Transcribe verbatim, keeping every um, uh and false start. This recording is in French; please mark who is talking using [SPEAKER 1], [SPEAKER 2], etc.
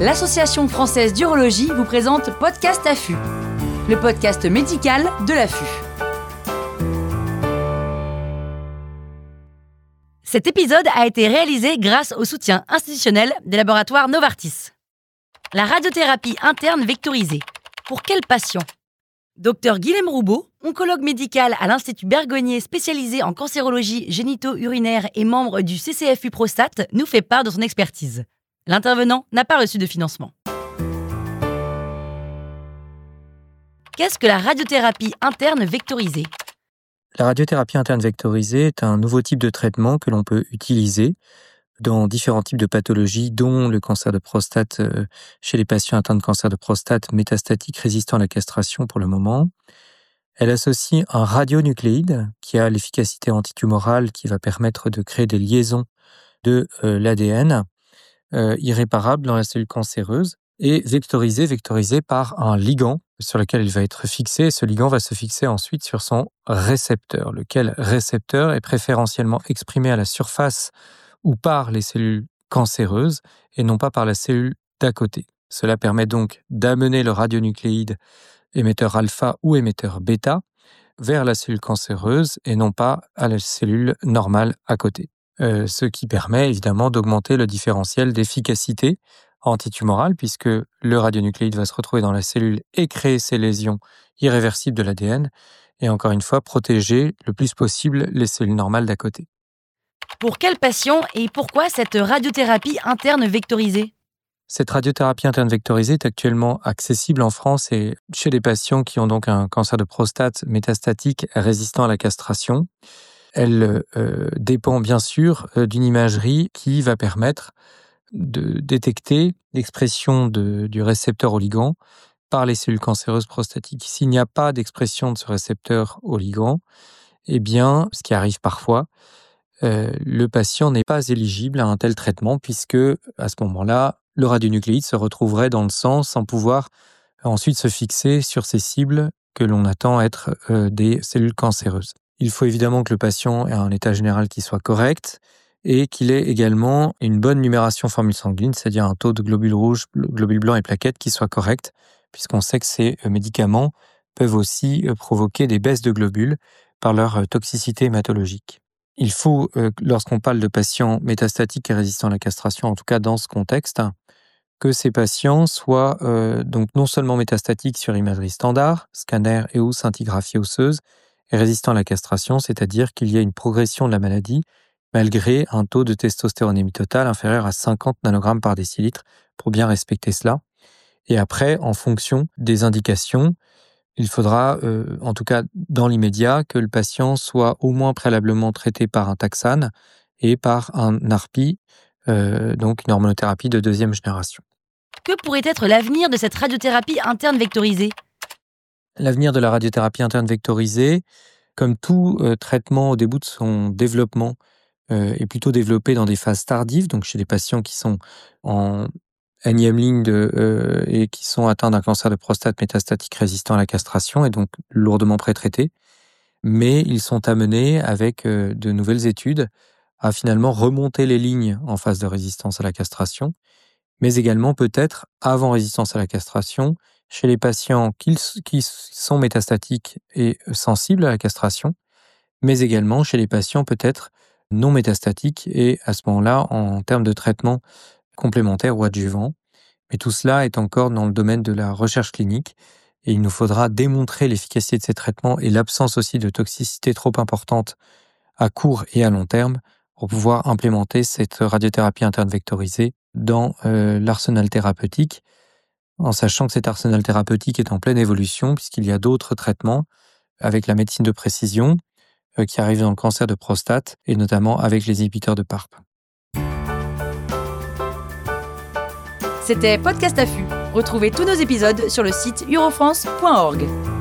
[SPEAKER 1] l'Association française d'urologie vous présente Podcast A F U, le podcast médical de l'A F U. Cet épisode a été réalisé grâce au soutien institutionnel des laboratoires Novartis. La radiothérapie interne vectorisée. Pour quels patients ? Docteur Guilhem Roubaud, oncologue médical à l'Institut Bergonié spécialisé en cancérologie génito-urinaire et membre du C C F U Prostate, nous fait part de son expertise. L'intervenant n'a pas reçu de financement. Qu'est-ce que la radiothérapie interne vectorisée ?
[SPEAKER 2] La radiothérapie interne vectorisée est un nouveau type de traitement que l'on peut utiliser dans différents types de pathologies, dont le cancer de prostate chez les patients atteints de cancer de prostate métastatique résistant à la castration pour le moment. Elle associe un radionucléide qui a l'efficacité antitumorale qui va permettre de créer des liaisons de euh, l'A D N euh, irréparables dans la cellule cancéreuse et vectorisé, vectorisé par un ligand sur lequel il va être fixé. Ce ligand va se fixer ensuite sur son récepteur, lequel récepteur est préférentiellement exprimé à la surface ou par les cellules cancéreuses et non pas par la cellule d'à côté. Cela permet donc d'amener le radionucléide émetteur alpha ou émetteur bêta vers la cellule cancéreuse et non pas à la cellule normale à côté. Euh, ce qui permet évidemment d'augmenter le différentiel d'efficacité antitumorale puisque le radionucléide va se retrouver dans la cellule et créer ces lésions irréversibles de l'A D N et encore une fois protéger le plus possible les cellules normales d'à côté.
[SPEAKER 1] Pour quels patients et pourquoi cette radiothérapie interne vectorisée ?
[SPEAKER 2] Cette radiothérapie interne vectorisée est actuellement accessible en France et chez les patients qui ont donc un cancer de prostate métastatique résistant à la castration. Elle euh, dépend bien sûr euh, d'une imagerie qui va permettre de détecter l'expression de, du récepteur au ligand par les cellules cancéreuses prostatiques. S'il n'y a pas d'expression de ce récepteur au ligand, eh bien, ce qui arrive parfois, Euh, le patient n'est pas éligible à un tel traitement puisque, à ce moment-là, le radionucléide se retrouverait dans le sang sans pouvoir ensuite se fixer sur ces cibles que l'on attend être euh, des cellules cancéreuses. Il faut évidemment que le patient ait un état général qui soit correct et qu'il ait également une bonne numération formule sanguine, c'est-à-dire un taux de globules rouges, globules blancs et plaquettes qui soit correct, puisqu'on sait que ces médicaments peuvent aussi provoquer des baisses de globules par leur toxicité hématologique. Il faut, euh, lorsqu'on parle de patients métastatiques et résistants à la castration, en tout cas dans ce contexte, que ces patients soient euh, donc non seulement métastatiques sur imagerie standard, scanner et ou scintigraphie osseuse, et résistants à la castration, c'est-à-dire qu'il y a une progression de la maladie malgré un taux de testostéronémie totale inférieur à cinquante nanogrammes par décilitre, pour bien respecter cela. Et après, en fonction des indications, il faudra, euh, en tout cas dans l'immédiat, que le patient soit au moins préalablement traité par un taxane et par un A R P I, euh, donc une hormonothérapie de deuxième génération.
[SPEAKER 1] Que pourrait être l'avenir de cette radiothérapie interne vectorisée ?
[SPEAKER 2] L'avenir de la radiothérapie interne vectorisée, comme tout euh, traitement au début de son développement, euh, est plutôt développé dans des phases tardives, donc chez des patients qui sont en énième ligne de, euh, et qui sont atteints d'un cancer de prostate métastatique résistant à la castration et donc lourdement pré-traités. Mais ils sont amenés avec euh, de nouvelles études à finalement remonter les lignes en phase de résistance à la castration, mais également peut-être avant résistance à la castration chez les patients qui, qui sont métastatiques et sensibles à la castration, mais également chez les patients peut-être non métastatiques et à ce moment-là en termes de traitement complémentaires ou adjuvants. Mais tout cela est encore dans le domaine de la recherche clinique et il nous faudra démontrer l'efficacité de ces traitements et l'absence aussi de toxicité trop importante à court et à long terme pour pouvoir implémenter cette radiothérapie interne vectorisée dans euh, l'arsenal thérapeutique, en sachant que cet arsenal thérapeutique est en pleine évolution puisqu'il y a d'autres traitements avec la médecine de précision euh, qui arrivent dans le cancer de prostate et notamment avec les inhibiteurs de P A R P.
[SPEAKER 1] C'était Podcast A F U. Retrouvez tous nos épisodes sur le site urofrance point org.